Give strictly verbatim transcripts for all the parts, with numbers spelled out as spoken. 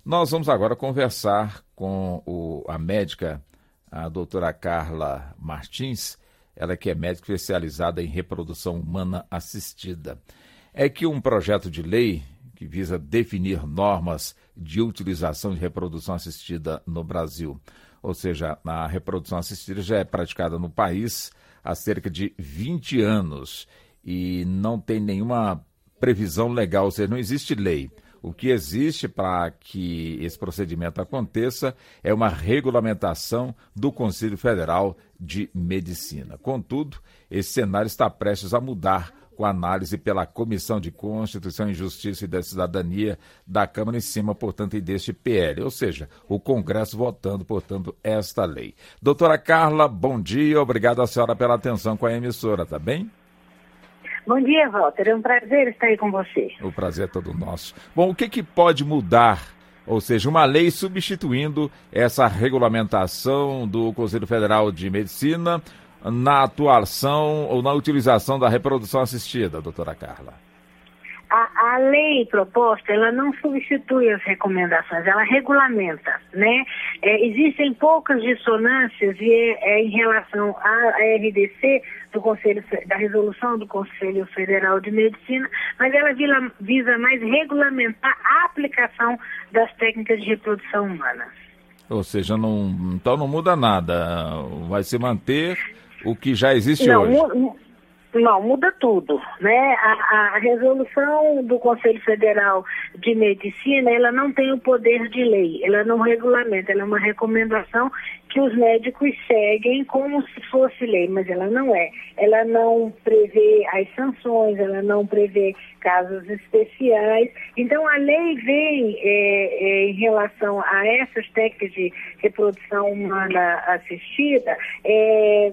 Nós vamos agora conversar com o, a médica, a doutora Carla Martins, ela que é médica especializada em reprodução humana assistida. É que um projeto de lei que visa definir normas de utilização de reprodução assistida no Brasil, ou seja, a reprodução assistida já é praticada no país há cerca de vinte anos e não tem nenhuma previsão legal, ou seja, não existe lei. O que existe para que esse procedimento aconteça é uma regulamentação do Conselho Federal de Medicina. Contudo, esse cenário está prestes a mudar com análise pela Comissão de Constituição e Justiça e da Cidadania da Câmara em cima, portanto, deste P L, ou seja, o Congresso votando, portanto, esta lei. Doutora Carla, bom dia, obrigado à senhora pela atenção com a emissora, tá bem? Bom dia, Walter. É um prazer estar aí com você. O prazer é todo nosso. Bom, o que, que pode mudar, ou seja, uma lei substituindo essa regulamentação do Conselho Federal de Medicina na atuação ou na utilização da reprodução assistida, doutora Carla? A, a lei proposta, ela não substitui as recomendações, ela regulamenta, né? É, existem poucas dissonâncias e é, é em relação à R D C, do Conselho, da resolução do Conselho Federal de Medicina, mas ela visa, visa mais regulamentar a aplicação das técnicas de reprodução humana. Ou seja, não, então não muda nada, vai se manter o que já existe não, hoje. Mu- Não, muda tudo, né? A, a resolução do Conselho Federal de Medicina, ela não tem o poder de lei, ela não regulamenta, ela é uma recomendação que os médicos seguem como se fosse lei, mas ela não é. Ela não prevê as sanções, ela não prevê casos especiais. Então, a lei vem é, é, em relação a essas técnicas de reprodução humana assistida, é,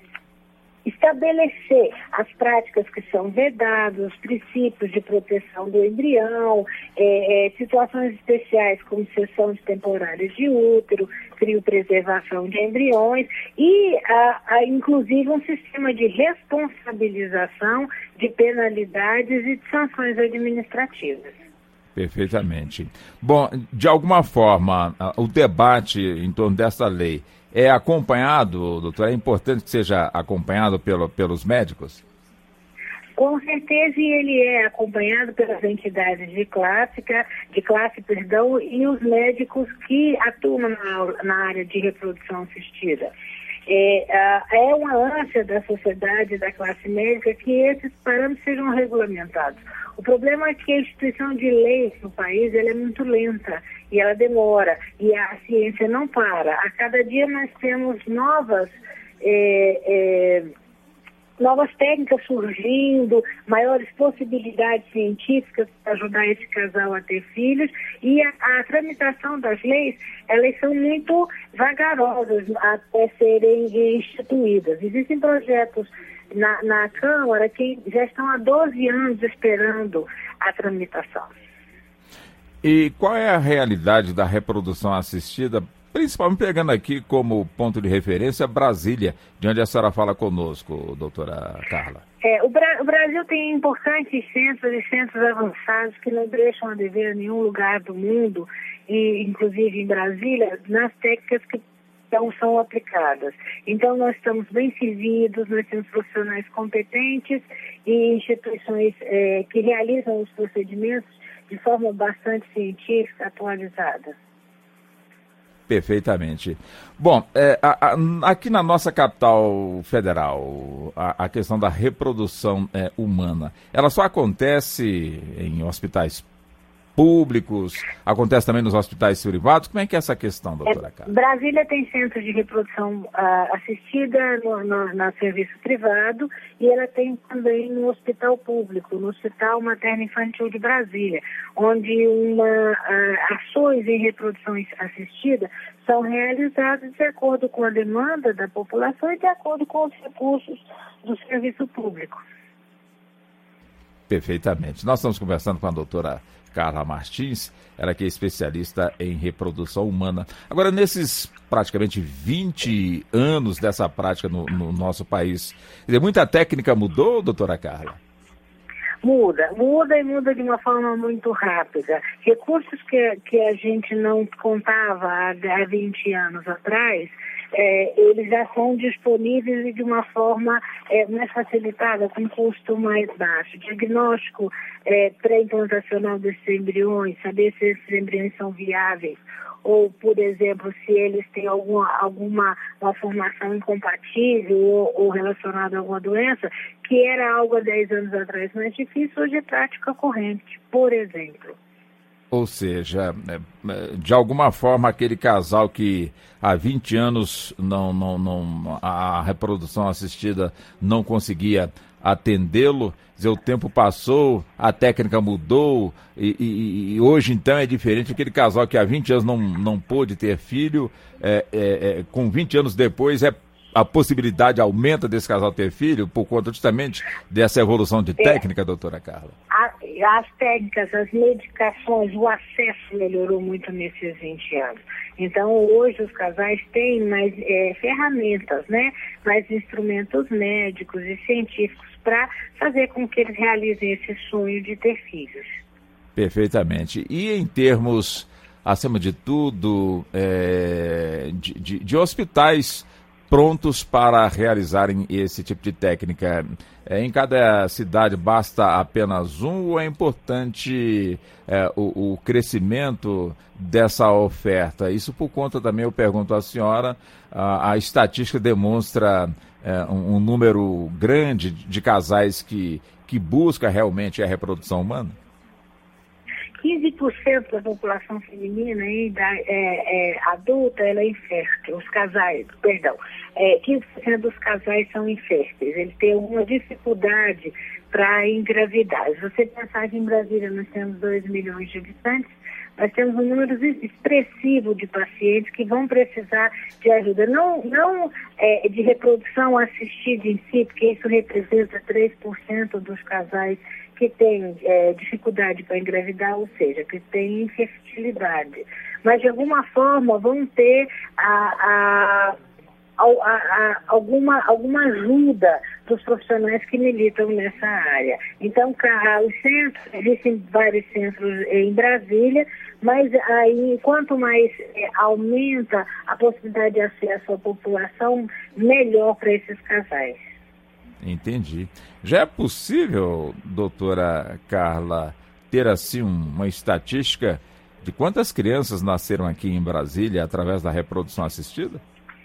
estabelecer as práticas que são vedadas, os princípios de proteção do embrião, é, é, situações especiais como cessão de temporárias de útero, criopreservação de embriões e, a, a, inclusive, um sistema de responsabilização de penalidades e de sanções administrativas. Perfeitamente. Bom, de alguma forma, o debate em torno dessa lei é acompanhado, doutor? É importante que seja acompanhado pelo, pelos médicos? Com certeza, e ele é acompanhado pelas entidades de classe, de classe, perdão, e os médicos que atuam na, na área de reprodução assistida. É, é uma ânsia da sociedade, da classe médica, que esses parâmetros sejam regulamentados. O problema é que a instituição de leis no país ela é muito lenta e ela demora e a ciência não para. A cada dia nós temos novas, é, é, novas técnicas surgindo, maiores possibilidades científicas para ajudar esse casal a ter filhos e a, a tramitação das leis, elas são muito vagarosas até serem instituídas. Existem projetos Na, na Câmara que já estão há doze anos esperando a tramitação. E qual é a realidade da reprodução assistida, principalmente pegando aqui como ponto de referência Brasília, de onde a senhora fala conosco, doutora Carla? É, o, Bra- o Brasil tem importantes centros e centros avançados que não deixam a dever em nenhum lugar do mundo, e inclusive em Brasília, nas técnicas que então são aplicadas. Então nós estamos bem servidos, nós temos profissionais competentes e instituições é, que realizam os procedimentos de forma bastante científica, atualizada. Perfeitamente. Bom, é, a, a, aqui na nossa capital federal, a, a questão da reprodução é, humana, ela só acontece em hospitais públicos, acontece também nos hospitais privados? Como é que é essa questão, doutora Carla? É, Brasília tem centros de reprodução uh, assistida no, no, no serviço privado e ela tem também no hospital público, no Hospital Materno Infantil de Brasília, onde uma, uh, ações em reprodução assistida são realizadas de acordo com a demanda da população e de acordo com os recursos do serviço público. Perfeitamente. Nós estamos conversando com a doutora Carla Martins, ela que é especialista em reprodução humana. Agora, nesses praticamente vinte anos dessa prática no, no nosso país, quer dizer, muita técnica mudou, doutora Carla? Muda, muda e muda de uma forma muito rápida. Recursos que, que a gente não contava há vinte anos atrás, é, eles já são disponíveis e de uma forma é, mais facilitada, com custo mais baixo. Diagnóstico é, pré-implantacional desses embriões, saber se esses embriões são viáveis, ou, por exemplo, se eles têm alguma, alguma uma formação incompatível ou, ou relacionada a alguma doença, que era algo há dez anos atrás mais difícil, hoje é prática corrente, por exemplo. Ou seja, de alguma forma, aquele casal que há vinte anos não, não, não, a reprodução assistida não conseguia atendê-lo, dizer, o tempo passou, a técnica mudou e, e, e hoje então é diferente. Aquele casal que há vinte anos não, não pôde ter filho, é, é, é, com vinte anos depois é, a possibilidade aumenta desse casal ter filho por conta justamente dessa evolução de técnica, é, doutora Carla? A, as técnicas, as medicações, o acesso melhorou muito nesses vinte anos. Então, hoje os casais têm mais é, ferramentas, né? Mais instrumentos médicos e científicos para fazer com que eles realizem esse sonho de ter filhos. Perfeitamente. E em termos, acima de tudo, é, de, de, de hospitais prontos para realizarem esse tipo de técnica, é, em cada cidade basta apenas um ou é importante é, o, o crescimento dessa oferta? Isso por conta também, eu pergunto à senhora, a, a estatística demonstra é, um, um número grande de casais que, que busca realmente a reprodução humana? quinze por cento da população feminina ainda é, é, adulta, ela é infértil. Os casais, perdão, é, quinze por cento dos casais são inférteis. Eles têm alguma dificuldade para engravidar. Se você pensar que em Brasília nós temos dois milhões de habitantes, nós temos um número expressivo de pacientes que vão precisar de ajuda. Não, não é, de reprodução assistida em si, porque isso representa três por cento dos casais que têm é, dificuldade para engravidar, ou seja, que têm infertilidade. Mas, de alguma forma, vão ter a, a, a, a, alguma, alguma ajuda dos profissionais que militam nessa área. Então, os centros, existem vários centros em Brasília, mas aí, quanto mais é, aumenta a possibilidade de acesso à população, melhor para esses casais. Entendi. Já é possível, doutora Carla, ter assim uma estatística de quantas crianças nasceram aqui em Brasília através da reprodução assistida?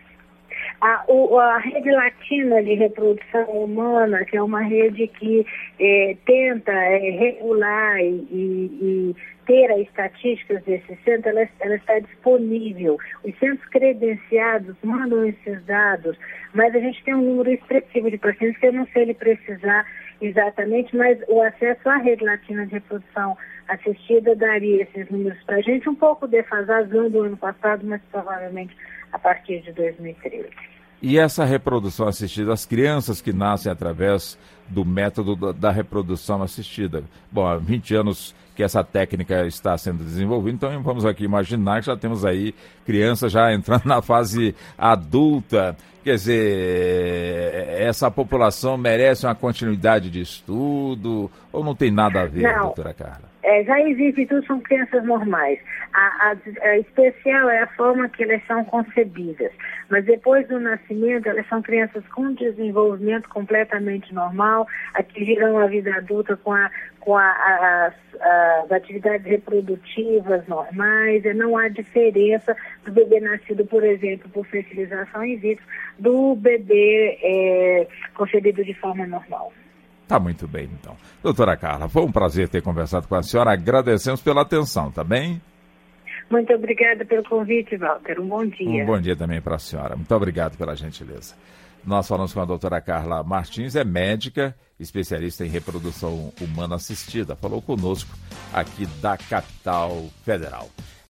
A, o, a Rede Latina de Reprodução Humana, que é uma rede que é, tenta é, regular e, e, e ter as estatísticas desse centro, ela, ela está disponível. Os centros credenciados mandam esses dados, mas a gente tem um número expressivo de pacientes que eu não sei ele precisar exatamente, mas o acesso à Rede Latina de Reprodução Assistida daria esses números para a gente, um pouco defasados do ano passado, mas provavelmente a partir de dois mil e treze. E essa reprodução assistida, as crianças que nascem através do método da reprodução assistida? Bom, há vinte anos que essa técnica está sendo desenvolvida, então vamos aqui imaginar que já temos aí crianças já entrando na fase adulta. Quer dizer, essa população merece uma continuidade de estudo ou não tem nada a ver, não, doutora Carla? É, já existe tudo, são crianças normais. A, a, a especial é a forma que elas são concebidas. Mas depois do nascimento, elas são crianças com desenvolvimento completamente normal, atingirão a vida adulta com, a, com a, a, as, as atividades reprodutivas normais. Não há diferença do bebê nascido, por exemplo, por fertilização in vitro, do bebê é, concebido de forma normal. Tá muito bem, então. Doutora Carla, foi um prazer ter conversado com a senhora. Agradecemos pela atenção, tá bem? Muito obrigada pelo convite, Walter. Um bom dia. Um bom dia também para a senhora. Muito obrigado pela gentileza. Nós falamos com a doutora Carla Martins, é médica, especialista em reprodução humana assistida. Falou conosco aqui da Capital Federal.